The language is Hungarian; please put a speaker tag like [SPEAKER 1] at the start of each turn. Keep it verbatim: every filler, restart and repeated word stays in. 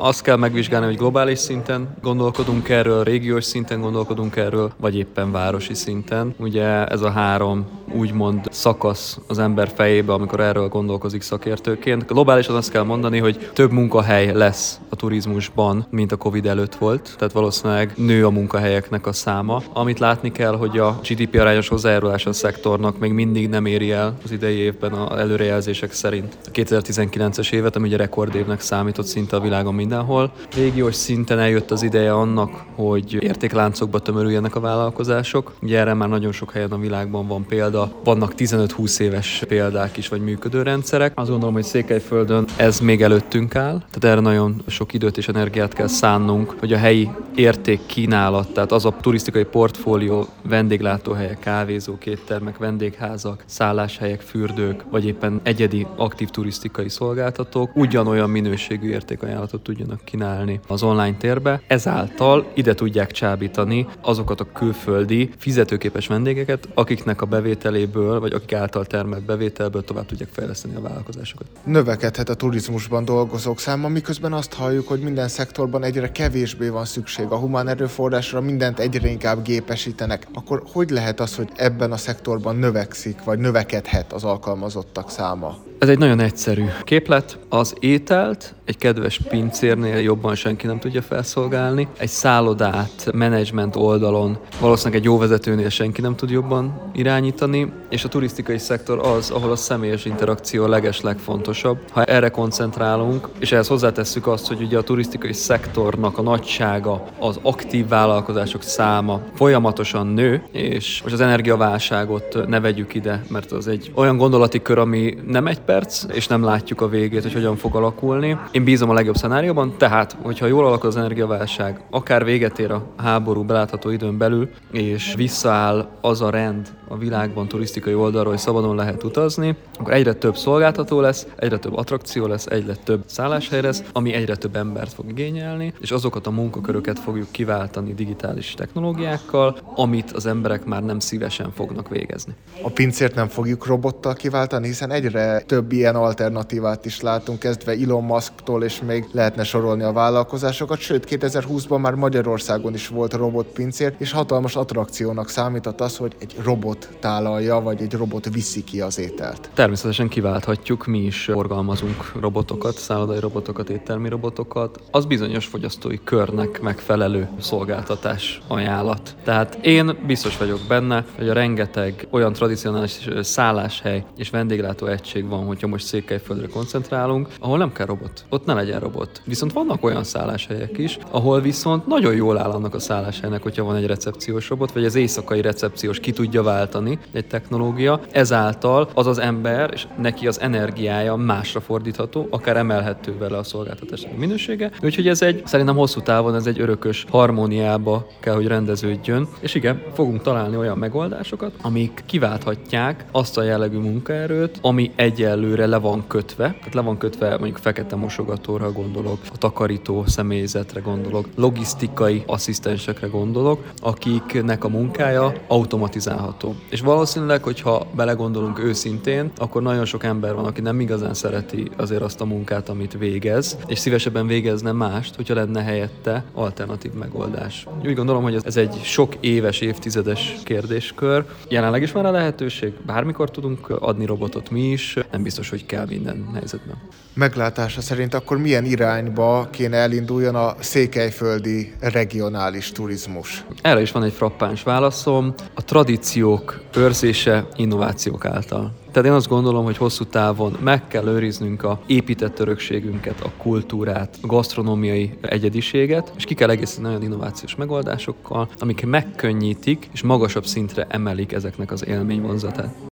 [SPEAKER 1] azt kell megvizsgálni, hogy globális szinten gondolkodunk erről, régiós szinten gondolkodunk erről, vagy éppen városi szinten. Ugye ez a három úgymond szakasz az ember fejébe, amikor erről gondolkozik szakértőként. Globálisan azt kell mondani, hogy több munkahely lesz a turizmusban, mint a Covid előtt volt, tehát valószínűleg nő a munkahelyeknek a száma. Amit látni kell, hogy a gé dé pé arányos hozzájárulás a szektornak még mindig nem éri el az idei évben az előrejelzések szerint a kétezer-tizenkilences évet, ami ugye rekordévnek számított szinte a világon mindenhol. Régiós szinten eljött az ideje annak, hogy értékláncokba tömörüljenek a vállalkozások. Ugye erre már nagyon sok helyen a világban van példa. Vannak tizenöt-húsz éves példák is, vagy működő rendszerek. Azt gondolom, hogy Székelyföldön ez még előttünk áll. Tehát erre nagyon sok időt és energiát kell szánnunk, hogy a helyi értékkínálat, tehát az a turisztikai portfólió, vendéglátóhelyek, kávézók, éttermek, vendégházak, szálláshelyek, fürdők, vagy éppen egyedi aktív turisztikai szolgáltatók ugyanolyan minőségű értékajánlatot tudjanak kínálni az online térbe. Ezáltal ide tudják csábítani azokat a külföldi fizetőképes vendégeket, akiknek a bevételéből, vagy akik által termelt bevételből tovább tudják fejleszteni a vállalkozásokat.
[SPEAKER 2] Növekedhet a turizmusban dolgozók száma, miközben azt halljuk, hogy minden szektorban egyre kevésbé van szükség a humán erőforrásra, mindent egyre inkább gépesítenek. Akkor hogy lehet az, hogy ebben a szektorban növekszik, vagy növekedhet az alkalmazottak száma?
[SPEAKER 1] Ez egy nagyon egyszerű képlet. Az ételt egy kedves pincérnél jobban senki nem tudja felszolgálni. Egy szállodát menedzsment oldalon valószínűleg egy jó vezetőnél senki nem tud jobban irányítani, és a turisztikai szektor az, ahol a személyes interakció a legeslegfontosabb. Ha erre koncentrálunk, és ehhez hozzátesszük azt, hogy ugye a turisztikai szektornak a nagysága, az aktív vállalkozások száma folyamatosan nő, és most az energiaválságot ne vegyük ide, mert az egy olyan gondolati kör, ami nem egy perc, és nem látjuk a végét, hogy hogyan fog alakulni. Én bízom a legjobb szenárióban, tehát, hogyha jól alakul az energiaválság, akár véget ér a háború belátható időn belül, és visszaáll az a rend a világban turisztikai oldalról, hogy szabadon lehet utazni, akkor egyre több szolgáltató lesz, egyre több attrakció lesz, egyre több szálláshely lesz, ami egyre több embert fog igényelni, és azokat a munkaköröket fogjuk kiváltani digitális technológiákkal, amit az emberek már nem szívesen fognak végezni.
[SPEAKER 2] A pincért nem fogjuk robottal kiváltani, hiszen egyre több ilyen alternatívát is látunk, kezdve Elon Musktól, és még lehetne sorolni a vállalkozásokat, sőt kétezer-húszban már Magyarországon is volt robotpincér, és hatalmas attrakciónak számított az, hogy egy robot tálalja, vagy egy robot viszi ki az ételt.
[SPEAKER 1] Természetesen kiválthatjuk, mi is forgalmazunk robotokat, szállodai robotokat, éttermi robotokat, az bizonyos fogyasztói körnek megfelelő szolgáltatás ajánlat. Tehát én biztos vagyok benne, hogy a rengeteg olyan tradicionális szálláshely és vendéglátó egység van, hogyha most Székelyföldre koncentrálunk, ahol nem kell robot. Ott ne legyen robot. Viszont vannak olyan szálláshelyek is, ahol viszont nagyon jól áll annak a szálláshelynek, hogyha van egy recepciós robot, vagy az éjszakai recepciós ki tudja váltani egy technológia. Ezáltal az az ember, és neki az energiája másra fordítható, akár emelhető vele a szolgáltatásnak minősége. Úgyhogy ez egy, szerintem hosszú távon ez egy örökös harmóniába kell, hogy rendeződjön. És igen, fogunk találni olyan megoldásokat, amik kiválthatják azt a jellegű munkaerőt, ami egyelőre le van kötve, tehát le van kötve mondjuk fekete mosogatóra gondolok, a takarító személyzetre gondolok, logisztikai asszisztensekre gondolok, akiknek a munkája automatizálható. És valószínűleg, hogyha belegondolunk őszintén, akkor nagyon sok ember van, aki nem igazán szereti azért azt a munkát, amit végez, és szívesebben végezne mást, hogyha lenne helyette alternatív megoldás. Úgy gondolom, hogy ez egy sok éves, évtizedes kérdéskör. Jelenleg is már a lehetőség, bármikor tudunk adni robotot mi is, nem biztos, hogy kell minden helyzetben.
[SPEAKER 2] Meglátása szerint akkor milyen irányba kéne elinduljon a székelyföldi regionális turizmus?
[SPEAKER 1] Erre is van egy frappáns válaszom. A tradíciók őrzése innovációk által. Tehát én azt gondolom, hogy hosszú távon meg kell őriznünk a épített örökségünket, a kultúrát, a gasztronómiai egyediséget, és ki kell egészíteni olyan innovációs megoldásokkal, amik megkönnyítik és magasabb szintre emelik ezeknek az élményvonzatát.